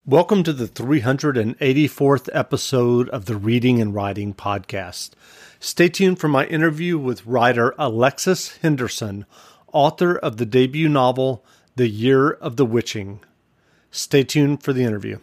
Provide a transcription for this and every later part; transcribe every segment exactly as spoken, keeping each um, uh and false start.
Welcome to the three hundred eighty-fourth episode of the Reading and Writing Podcast. Stay tuned for my interview with writer Alexis Henderson, author of the debut novel, The Year of the Witching. Stay tuned for the interview.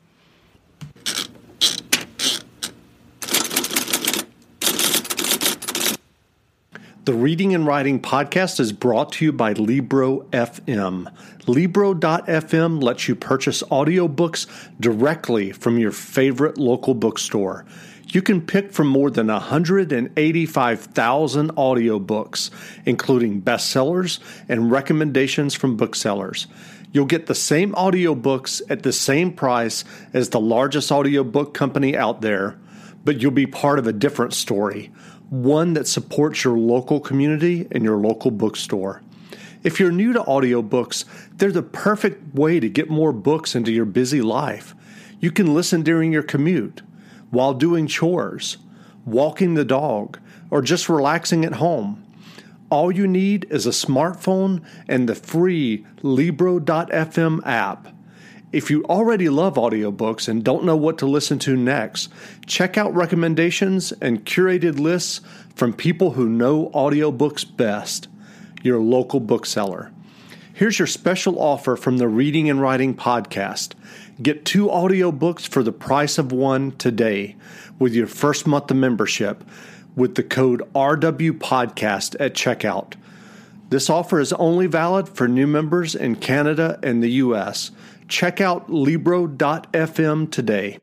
The Reading and Writing Podcast is brought to you by Libro F M. Libro dot f m lets you purchase audiobooks directly from your favorite local bookstore. You can pick from more than one hundred eighty-five thousand audiobooks, including bestsellers and recommendations from booksellers. You'll get the same audiobooks at the same price as the largest audiobook company out there, but you'll be part of a different story, one that supports your local community and your local bookstore. If you're new to audiobooks, they're the perfect way to get more books into your busy life. You can listen during your commute, while doing chores, walking the dog, or just relaxing at home. All you need is a smartphone and the free Libro dot f m app. If you already love audiobooks and don't know what to listen to next, check out recommendations and curated lists from people who know audiobooks best, your local bookseller. Here's your special offer from the Reading and Writing Podcast. Get two audiobooks for the price of one today with your first month of membership with the code R W Podcast at checkout. This offer is only valid for new members in Canada and the U S Check out Libro dot f m today.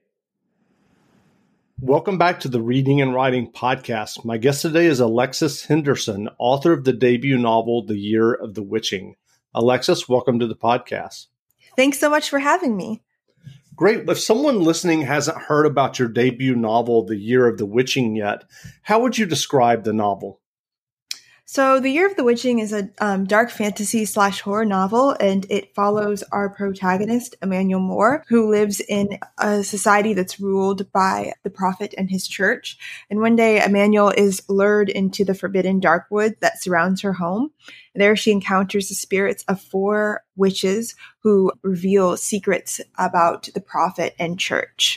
Welcome back to the Reading and Writing Podcast. My guest today is Alexis Henderson, author of the debut novel, The Year of the Witching. Alexis, welcome to the podcast. Thanks so much for having me. Great. If someone listening hasn't heard about your debut novel, The Year of the Witching, yet, how would you describe the novel? So The Year of the Witching is a um, dark fantasy slash horror novel, and it follows our protagonist, Emmanuel Moore, who lives in a society that's ruled by the prophet and his church. And one day, Emmanuel is lured into the forbidden dark wood that surrounds her home. There she encounters the spirits of four witches who reveal secrets about the prophet and church.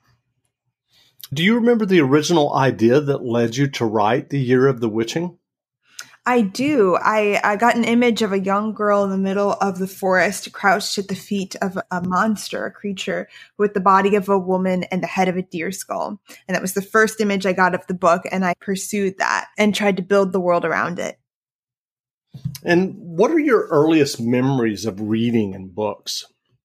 Do you remember the original idea that led you to write The Year of the Witching? I do. I, I got an image of a young girl in the middle of the forest, crouched at the feet of a monster, a creature with the body of a woman and the head of a deer skull. And that was the first image I got of the book, and I pursued that and tried to build the world around it. And what are your earliest memories of reading and books?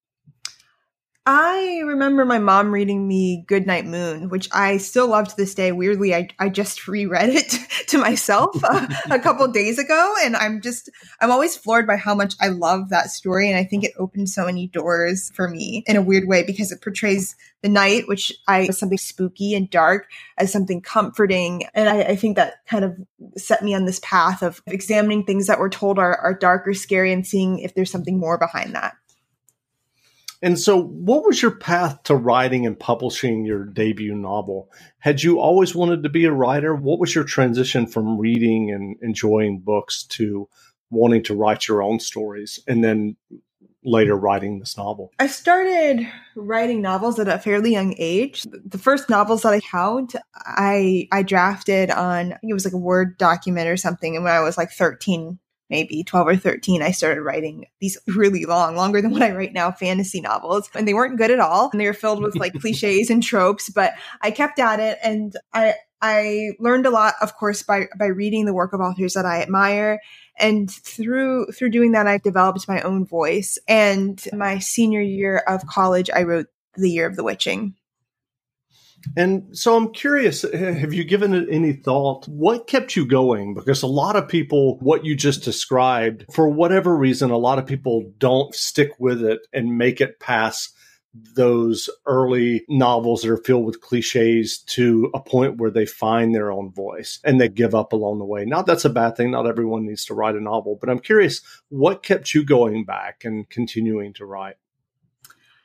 I remember my mom reading me Goodnight Moon, which I still love to this day. Weirdly, I, I just reread it to myself uh, a couple days ago. And I'm just, I'm always floored by how much I love that story. And I think it opened so many doors for me in a weird way because it portrays the night, which I as something spooky and dark, as something comforting. And I, I think that kind of set me on this path of examining things that we're told are, are dark or scary and seeing if there's something more behind that. And so what was your path to writing and publishing your debut novel? Had you always wanted to be a writer? What was your transition from reading and enjoying books to wanting to write your own stories and then later writing this novel? I started writing novels at a fairly young age. The first novels that I count, I I drafted on, I think it was like a Word document or something. And when I was like thirteen, maybe twelve or thirteen, I started writing these really long, longer than what I write now, fantasy novels. And they weren't good at all. And they were filled with like cliches and tropes, but I kept at it. And I I learned a lot, of course, by by reading the work of authors that I admire. And through through doing that, I developed my own voice. And my senior year of college, I wrote The Year of the Witching. And so I'm curious, have you given it any thought? What kept you going? Because a lot of people, what you just described, for whatever reason, a lot of people don't stick with it and make it past those early novels that are filled with cliches to a point where they find their own voice and they give up along the way. Not that's a bad thing. Not everyone needs to write a novel, but I'm curious, what kept you going back and continuing to write?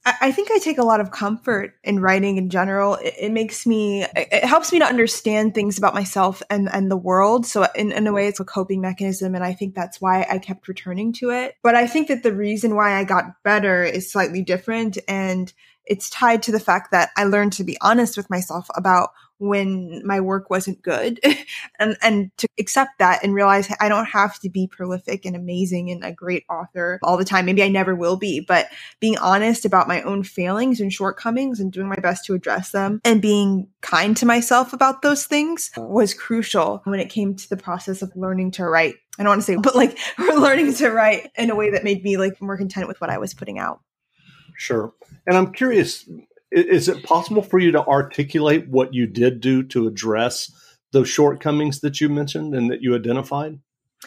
I think I take a lot of comfort in writing in general. It, it makes me, it helps me to understand things about myself and, and the world. So in, in a way, it's a coping mechanism. And I think that's why I kept returning to it. But I think that the reason why I got better is slightly different. And it's tied to the fact that I learned to be honest with myself about when my work wasn't good and, and to accept that and realize I don't have to be prolific and amazing and a great author all the time. Maybe I never will be, but being honest about my own failings and shortcomings and doing my best to address them and being kind to myself about those things was crucial when it came to the process of learning to write. I don't want to say, but like learning to write in a way that made me like more content with what I was putting out. Sure. And I'm curious, is it possible for you to articulate what you did do to address those shortcomings that you mentioned and that you identified?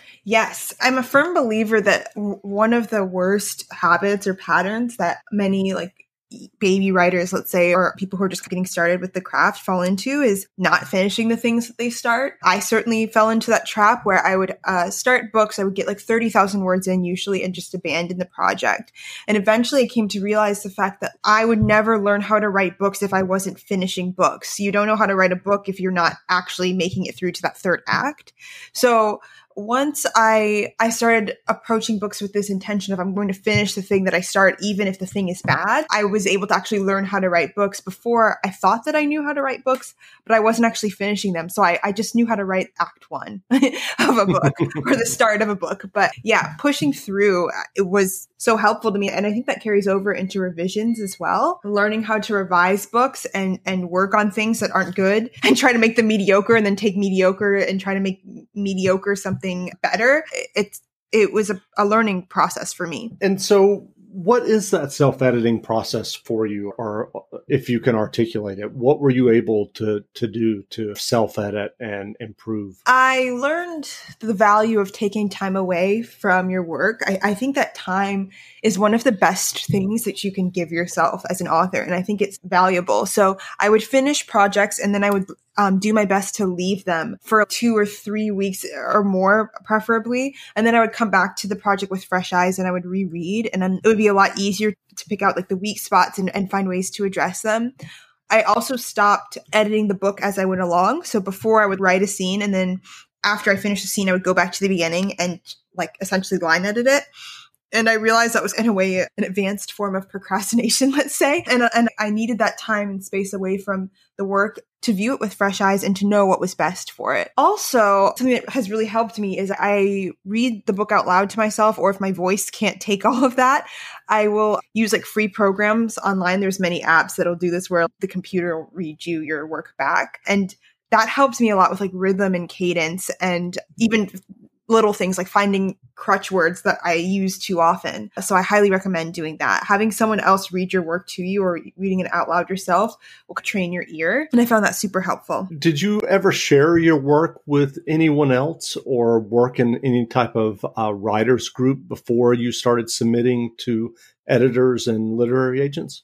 Yes. I'm a firm believer that w- one of the worst habits or patterns that many like baby writers, let's say, or people who are just getting started with the craft fall into is not finishing the things that they start. I certainly fell into that trap where I would uh, start books. I would get like thirty thousand words in usually and just abandon the project. And eventually I came to realize the fact that I would never learn how to write books if I wasn't finishing books. You don't know how to write a book if you're not actually making it through to that third act. So once I I started approaching books with this intention of I'm going to finish the thing that I start, even if the thing is bad, I was able to actually learn how to write books. Before I thought that I knew how to write books, but I wasn't actually finishing them. So I, I just knew how to write act one of a book or the start of a book. But yeah, pushing through, it was so helpful to me. And I think that carries over into revisions as well. Learning how to revise books and, and work on things that aren't good and try to make them mediocre and then take mediocre and try to make mediocre something better. It's, it was a, a learning process for me. And so what is that self-editing process for you? Or if you can articulate it, what were you able to, to do to self-edit and improve? I learned the value of taking time away from your work. I, I think that time is one of the best things that you can give yourself as an author. And I think it's valuable. So I would finish projects and then I would Um, do my best to leave them for two or three weeks or more, preferably. And then I would come back to the project with fresh eyes and I would reread. And then it would be a lot easier to pick out like the weak spots and, and find ways to address them. I also stopped editing the book as I went along. So before I would write a scene and then after I finished the scene, I would go back to the beginning and like essentially line edit it. And I realized that was in a way an advanced form of procrastination, let's say. And, and I needed that time and space away from the work to view it with fresh eyes and to know what was best for it. Also, something that has really helped me is I read the book out loud to myself, or if my voice can't take all of that, I will use like free programs online. There's many apps that'll do this where the computer will read you your work back. And that helps me a lot with like rhythm and cadence and even little things like finding crutch words that I use too often. So I highly recommend doing that. Having someone else read your work to you or reading it out loud yourself will train your ear. And I found that super helpful. Did you ever share your work with anyone else or work in any type of uh, writers group before you started submitting to editors and literary agents?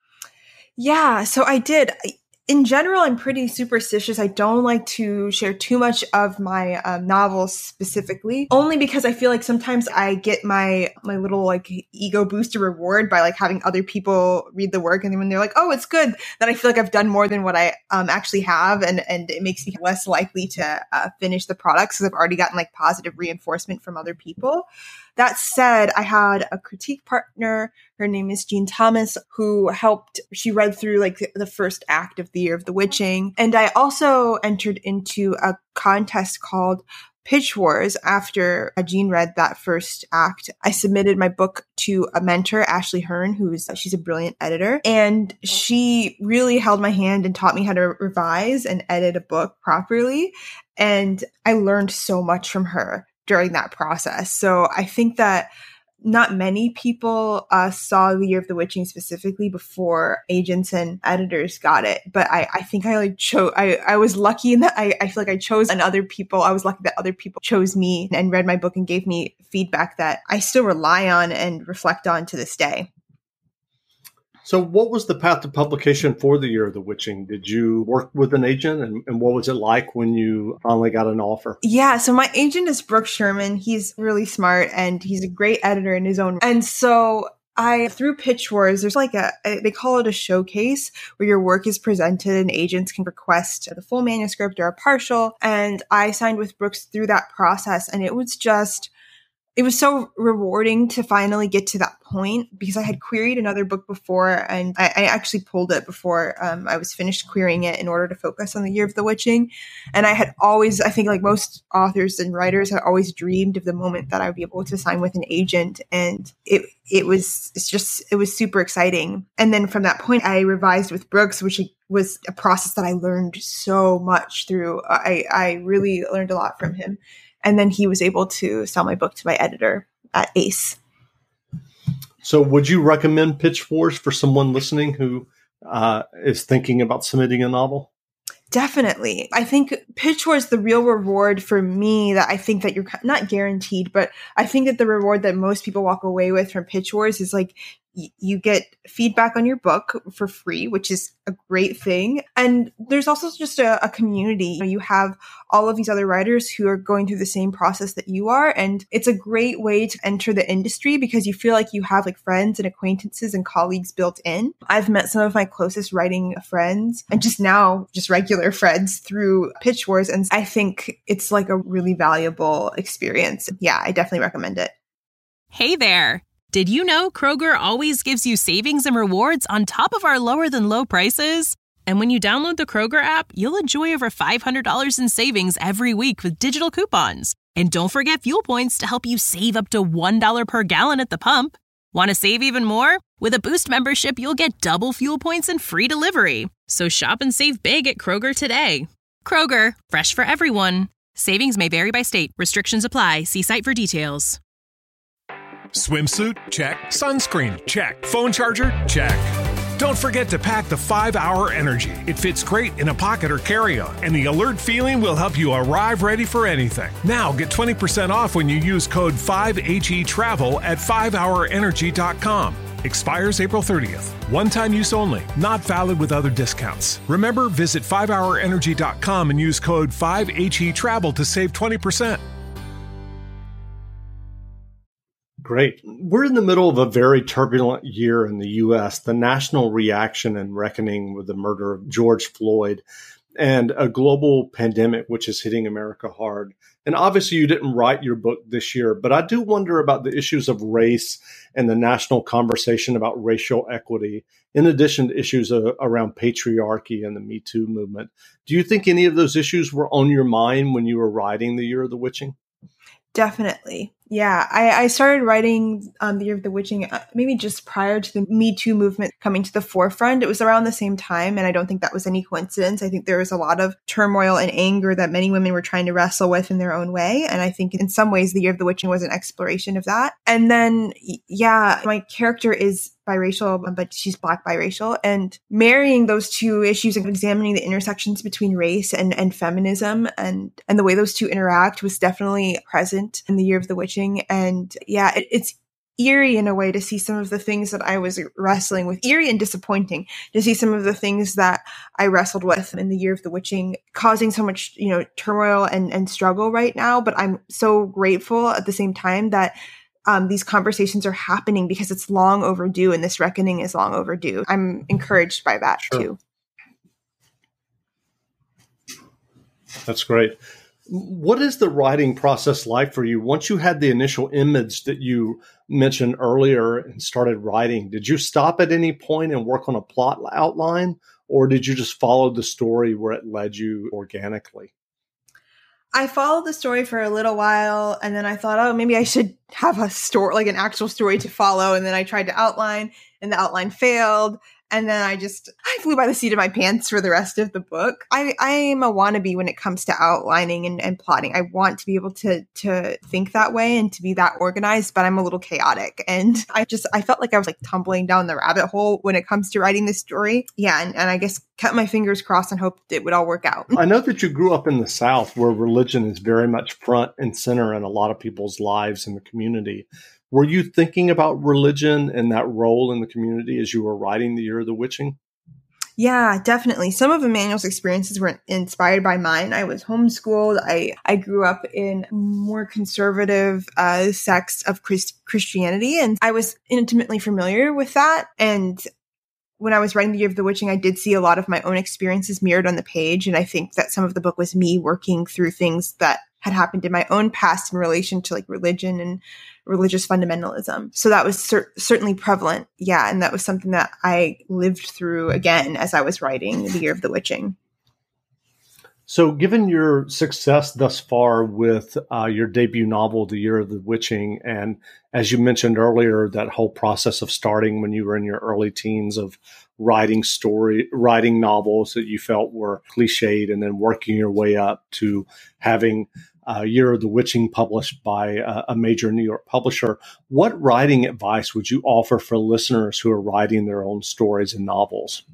Yeah, so I did. I, In general, I'm pretty superstitious. I don't like to share too much of my um, novels specifically, only because I feel like sometimes I get my my little like ego booster reward by like having other people read the work, and then when they're like, "Oh, it's good," then I feel like I've done more than what I um, actually have, and and it makes me less likely to uh, finish the product because I've already gotten like positive reinforcement from other people. That said, I had a critique partner. Her name is Jean Thomas, who helped. She read through like the first act of The Year of the Witching. And I also entered into a contest called Pitch Wars after Jean read that first act. I submitted my book to a mentor, Ashley Hearn, who's she's a brilliant editor. And she really held my hand and taught me how to revise and edit a book properly. And I learned so much from her during that process. So I think that not many people uh, saw The Year of the Witching specifically before agents and editors got it. But I, I think I like chose, I, I was lucky in that I, I feel like I chose and other people, I was lucky that other people chose me and read my book and gave me feedback that I still rely on and reflect on to this day. So what was the path to publication for The Year of the Witching? Did you work with an agent, and, and what was it like when you finally got an offer? Yeah, so my agent is Brooke Sherman. He's really smart and he's a great editor in his own. And so I, through Pitch Wars, there's like a, a, they call it a showcase where your work is presented and agents can request the full manuscript or a partial. And I signed with Brooks through that process. And it was just, it was so rewarding to finally get to that point because I had queried another book before and I, I actually pulled it before um, I was finished querying it in order to focus on the Year of the Witching. And I had always, I think like most authors and writers had always dreamed of the moment that I would be able to sign with an agent. And it, it was, it's just, it was super exciting. And then from that point, I revised with Brooks, which was a process that I learned so much through. I, I really learned a lot from him. And then he was able to sell my book to my editor at Ace. So would you recommend Pitch Wars for someone listening who uh, is thinking about submitting a novel? Definitely. I think Pitch Wars, the real reward for me that I think that you're not guaranteed, but I think that the reward that most people walk away with from Pitch Wars is like, you get feedback on your book for free, which is a great thing. And there's also just a, a community. You know, you have all of these other writers who are going through the same process that you are. And it's a great way to enter the industry because you feel like you have like friends and acquaintances and colleagues built in. I've met some of my closest writing friends and just now just regular friends through Pitch Wars. And I think it's like a really valuable experience. Yeah, I definitely recommend it. Hey there. Did you know Kroger always gives you savings and rewards on top of our lower than low prices? And when you download the Kroger app, you'll enjoy over five hundred dollars in savings every week with digital coupons. And don't forget fuel points to help you save up to one dollar per gallon at the pump. Want to save even more? With a Boost membership, you'll get double fuel points and free delivery. So shop and save big at Kroger today. Kroger, fresh for everyone. Savings may vary by state. Restrictions apply. See site for details. Swimsuit? Check. Sunscreen? Check. Phone charger? Check. Don't forget to pack the five hour Energy. It fits great in a pocket or carry-on, and the alert feeling will help you arrive ready for anything. Now get twenty percent off when you use code five H E travel at five hour energy dot com. Expires April thirtieth. One-time use only. Not valid with other discounts. Remember, visit five hour energy dot com and use code five H E travel to save twenty percent. Great. We're in the middle of a very turbulent year in the U S, the national reaction and reckoning with the murder of George Floyd, and a global pandemic which is hitting America hard. And obviously you didn't write your book this year, but I do wonder about the issues of race and the national conversation about racial equity, in addition to issues uh, around patriarchy and the Me Too movement. Do you think any of those issues were on your mind when you were writing The Year of the Witching? Definitely. Yeah, I, I started writing um, The Year of the Witching uh, maybe just prior to the Me Too movement coming to the forefront. It was around the same time, and I don't think that was any coincidence. I think there was a lot of turmoil and anger that many women were trying to wrestle with in their own way, and I think in some ways The Year of the Witching was an exploration of that. And then, yeah, my character is biracial, but she's Black biracial, and marrying those two issues and examining the intersections between race and, and feminism and, and the way those two interact was definitely present in The Year of the Witching. And yeah, it, it's eerie in a way to see some of the things that I was wrestling with, eerie and disappointing to see some of the things that I wrestled with in The Year of the Witching, causing so much, you know, turmoil and, and struggle right now. But I'm so grateful at the same time that um, these conversations are happening because it's long overdue and this reckoning is long overdue. I'm encouraged by that Sure. too. That's great. What is the writing process like for you? Once you had the initial image that you mentioned earlier and started writing, did you stop at any point and work on a plot outline, or did you just follow the story where it led you organically? I followed the story for a little while, and then I thought, oh, maybe I should have a story, like an actual story to follow. And then I tried to outline, and the outline failed. And then I just, I flew by the seat of my pants for the rest of the book. I, I am a wannabe when it comes to outlining and, and plotting. I want to be able to, to think that way and to be that organized, but I'm a little chaotic. And I just, I felt like I was like tumbling down the rabbit hole when it comes to writing this story. Yeah. And, and I guess kept my fingers crossed and hoped it would all work out. I know that you grew up in the South where religion is very much front and center in a lot of people's lives in the community. Were you thinking about religion and that role in the community as you were writing The Year of the Witching? Yeah, definitely. Some of Emmanuel's experiences were inspired by mine. I was homeschooled. I, I grew up in more conservative uh, sects of Christ- Christianity, and I was intimately familiar with that. And when I was writing The Year of the Witching, I did see a lot of my own experiences mirrored on the page. And I think that some of the book was me working through things that had happened in my own past in relation to like religion and religious fundamentalism. So that was cer- certainly prevalent. Yeah. And that was something that I lived through again as I was writing The Year of the Witching. So given your success thus far with uh, your debut novel, The Year of the Witching, and as you mentioned earlier, that whole process of starting when you were in your early teens of writing story, writing novels that you felt were cliched and then working your way up to having uh, Year of the Witching published by a, a major New York publisher, what writing advice would you offer for listeners who are writing their own stories and novels?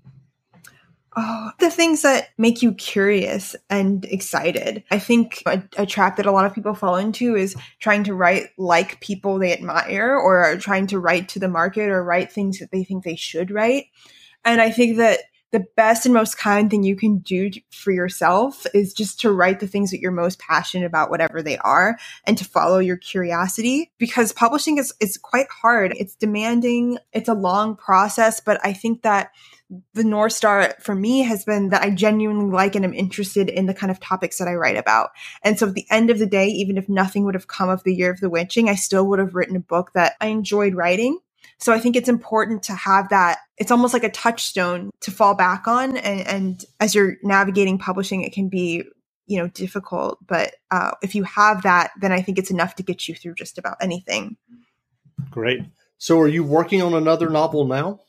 Oh, the things that make you curious and excited. I think a, a trap that a lot of people fall into is trying to write like people they admire, or trying to write to the market, or write things that they think they should write. And I think that the best and most kind thing you can do for yourself is just to write the things that you're most passionate about, whatever they are, and to follow your curiosity, because publishing is, is quite hard. It's demanding. It's a long process, but I think that the North Star for me has been that I genuinely like and am interested in the kind of topics that I write about. And so at the end of the day, even if nothing would have come of The Year of the Witching, I still would have written a book that I enjoyed writing. So I think it's important to have that. It's almost like a touchstone to fall back on. And, and as you're navigating publishing, it can be, you know, difficult. But uh, if you have that, then I think it's enough to get you through just about anything. Great. So are you working on another novel now?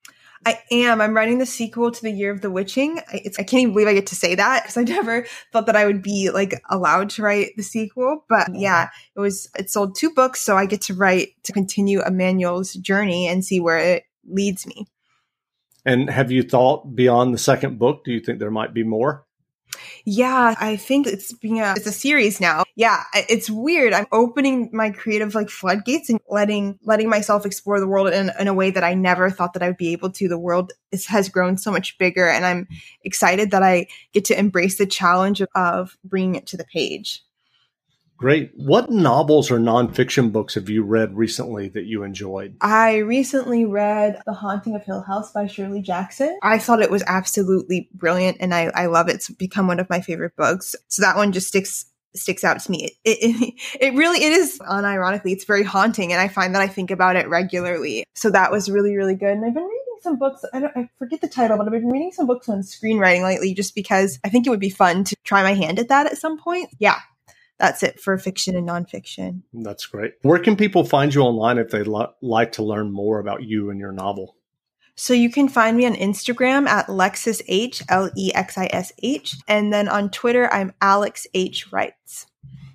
I am. I'm writing the sequel to The Year of the Witching. I, it's, I can't even believe I get to say that, because I never thought that I would be like allowed to write the sequel. But yeah, it was, it sold two books. So I get to write to continue Emmanuel's journey and see where it leads me. And have you thought beyond the second book? Do you think there might be more? Yeah, I think it's being a, it's a series now. Yeah, it's weird. I'm opening my creative like floodgates and letting letting myself explore the world in, in a way that I never thought that I would be able to. The world is, has grown so much bigger, and I'm excited that I get to embrace the challenge of, of bringing it to the page. Great. What novels or nonfiction books have you read recently that you enjoyed? I recently read The Haunting of Hill House by Shirley Jackson. I thought it was absolutely brilliant, and I, I love it. It's become one of my favorite books. So that one just sticks sticks out to me. It, it, it really, it is, unironically, it's very haunting, and I find that I think about it regularly. So that was really, really good. And I've been reading some books, I don't, I forget the title, but I've been reading some books on screenwriting lately, just because I think it would be fun to try my hand at that at some point. Yeah. That's it for fiction and nonfiction. That's great. Where can people find you online if they'd lo- like to learn more about you and your novel? So you can find me on Instagram at Lexis H, L E X I S H. And then on Twitter, I'm Alex H. Writes.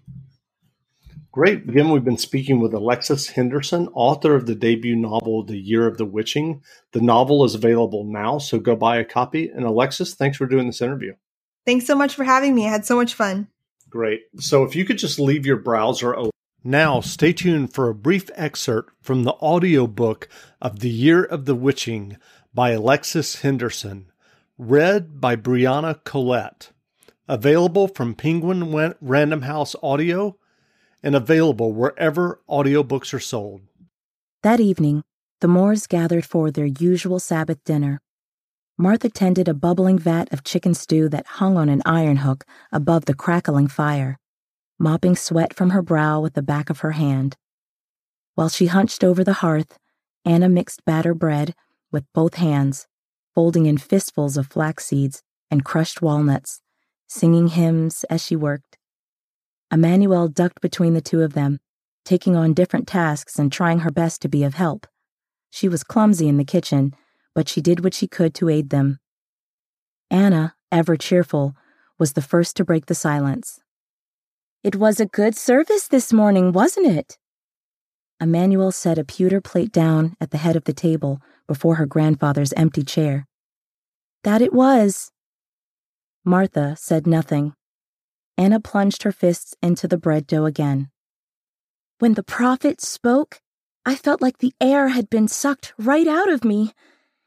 Great. Again, we've been speaking with Alexis Henderson, author of the debut novel, The Year of the Witching. The novel is available now, so go buy a copy. And Alexis, thanks for doing this interview. Thanks so much for having me. I had so much fun. Great. So if you could just leave your browser open. Now, stay tuned for a brief excerpt from the audiobook of The Year of the Witching by Alexis Henderson, read by Brianna Collette, available from Penguin Random House Audio and available wherever audiobooks are sold. That evening, the Moores gathered for their usual Sabbath dinner. Martha tended a bubbling vat of chicken stew that hung on an iron hook above the crackling fire, mopping sweat from her brow with the back of her hand. While she hunched over the hearth, Anna mixed batter bread with both hands, folding in fistfuls of flax seeds and crushed walnuts, singing hymns as she worked. Emmanuel ducked between the two of them, taking on different tasks and trying her best to be of help. She was clumsy in the kitchen, but she did what she could to aid them. Anna, ever cheerful, was the first to break the silence. "It was a good service this morning, wasn't it?" Emmanuel set a pewter plate down at the head of the table before her grandfather's empty chair. "That it was." Martha said nothing. Anna plunged her fists into the bread dough again. "When the prophet spoke, I felt like the air had been sucked right out of me.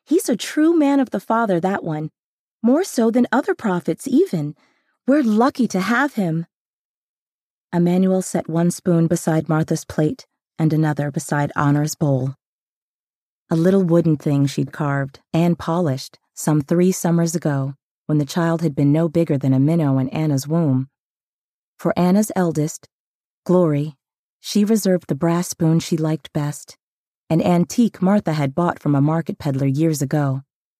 He's a true man of the Father, that one. More so than other prophets, even. We're lucky to have him. Emmanuel set one spoon beside Martha's plate and another beside Honor's bowl. A little wooden thing she'd carved and polished some three summers ago when the child had been no bigger than a minnow in Anna's womb. For Anna's eldest, Glory, she reserved the brass spoon she liked best, an antique Martha had bought from a market peddler years ago.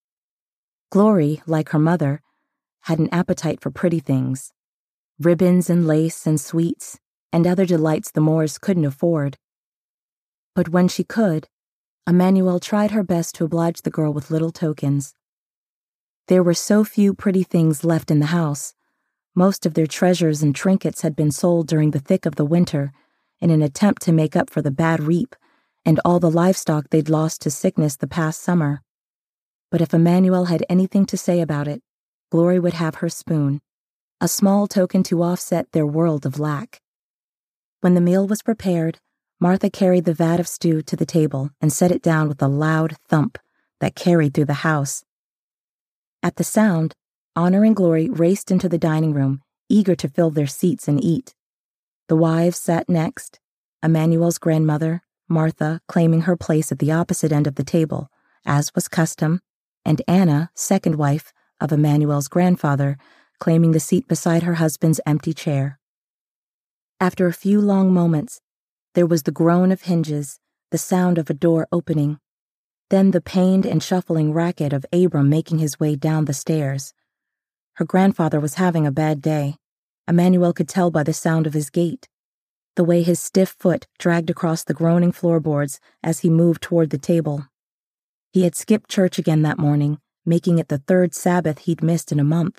Glory, like her mother, had an appetite for pretty things, ribbons and lace and sweets and other delights the Moores couldn't afford. But when she could, Emmanuel tried her best to oblige the girl with little tokens. There were so few pretty things left in the house. Most of their treasures and trinkets had been sold during the thick of the winter in an attempt to make up for the bad reap and all the livestock they'd lost to sickness the past summer. But if Emmanuel had anything to say about it, Glory would have her spoon, a small token to offset their world of lack. When the meal was prepared, Martha carried the vat of stew to the table and set it down with a loud thump that carried through the house. At the sound, Honor and Glory raced into the dining room, eager to fill their seats and eat. The wives sat next, Emmanuel's grandmother, Martha, claiming her place at the opposite end of the table, as was custom, and Anna, second wife of Emmanuel's grandfather, claiming the seat beside her husband's empty chair. After a few long moments, there was the groan of hinges, the sound of a door opening, then the pained and shuffling racket of Abram making his way down the stairs. Her grandfather was having a bad day. Emmanuel could tell by the sound of his gait, the way his stiff foot dragged across the groaning floorboards as he moved toward the table. He had skipped church again that morning, making it the third Sabbath he'd missed in a month.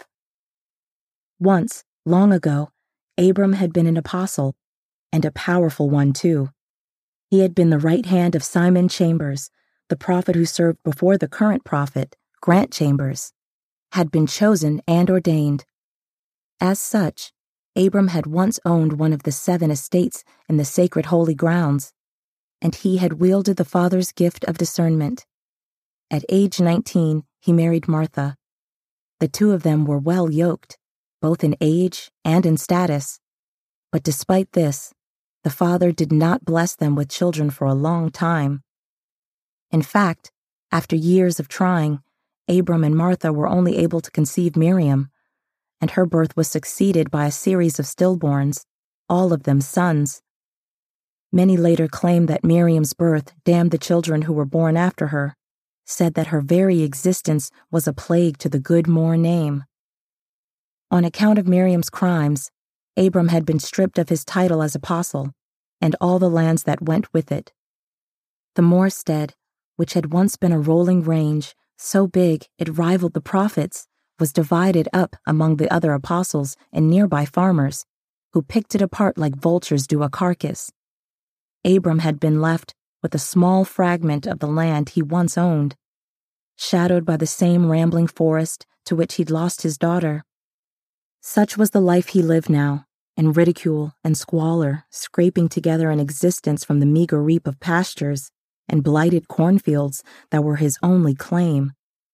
Once, long ago, Abram had been an apostle, and a powerful one, too. He had been the right hand of Simon Chambers, the prophet who served before the current prophet, Grant Chambers, had been chosen and ordained. As such, Abram had once owned one of the seven estates in the sacred holy grounds, and he had wielded the Father's gift of discernment. At age nineteen, he married Martha. The two of them were well yoked, both in age and in status. But despite this, the Father did not bless them with children for a long time. In fact, after years of trying, Abram and Martha were only able to conceive Miriam, and her birth was succeeded by a series of stillborns, all of them sons. Many later claimed that Miriam's birth damned the children who were born after her, said that her very existence was a plague to the good Moore name. On account of Miriam's crimes, Abram had been stripped of his title as apostle, and all the lands that went with it. The Moorstead, which had once been a rolling range, so big it rivaled the prophets, was divided up among the other apostles and nearby farmers, who picked it apart like vultures do a carcass. Abram had been left with a small fragment of the land he once owned, shadowed by the same rambling forest to which he'd lost his daughter. Such was the life he lived now, in ridicule and squalor, scraping together an existence from the meager reap of pastures and blighted cornfields that were his only claim.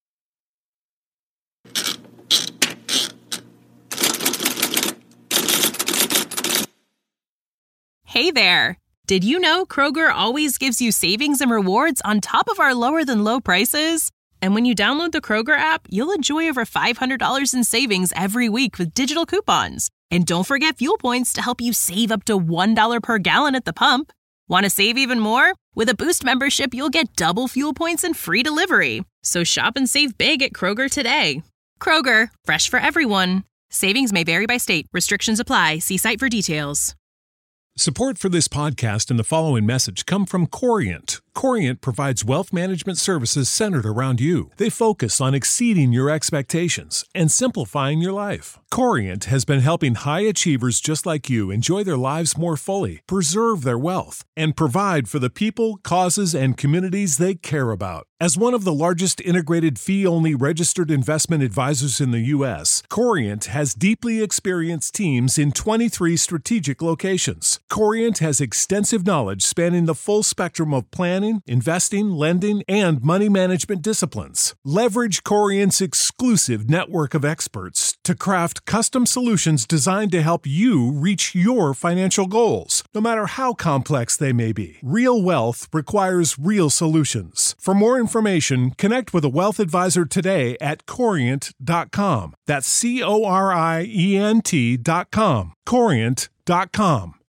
Hey there! Did you know Kroger always gives you savings and rewards on top of our lower-than-low prices? And when you download the Kroger app, you'll enjoy over five hundred dollars in savings every week with digital coupons. And don't forget fuel points to help you save up to one dollar per gallon at the pump. Want to save even more? With a Boost membership, you'll get double fuel points and free delivery. So shop and save big at Kroger today. Kroger, fresh for everyone. Savings may vary by state. Restrictions apply. See site for details. Support for this podcast and the following message come from Corient. Corient provides wealth management services centered around you. They focus on exceeding your expectations and simplifying your life. Corient has been helping high achievers just like you enjoy their lives more fully, preserve their wealth, and provide for the people, causes, and communities they care about. As one of the largest integrated fee-only registered investment advisors in the U S, Corient has deeply experienced teams in twenty-three strategic locations. Corient has extensive knowledge spanning the full spectrum of plan planning, investing, lending, and money management disciplines. Leverage Corient's exclusive network of experts to craft custom solutions designed to help you reach your financial goals, no matter how complex they may be. Real wealth requires real solutions. For more information, connect with a wealth advisor today at corient dot com. That's C O R I E N T dot com. corient dot com.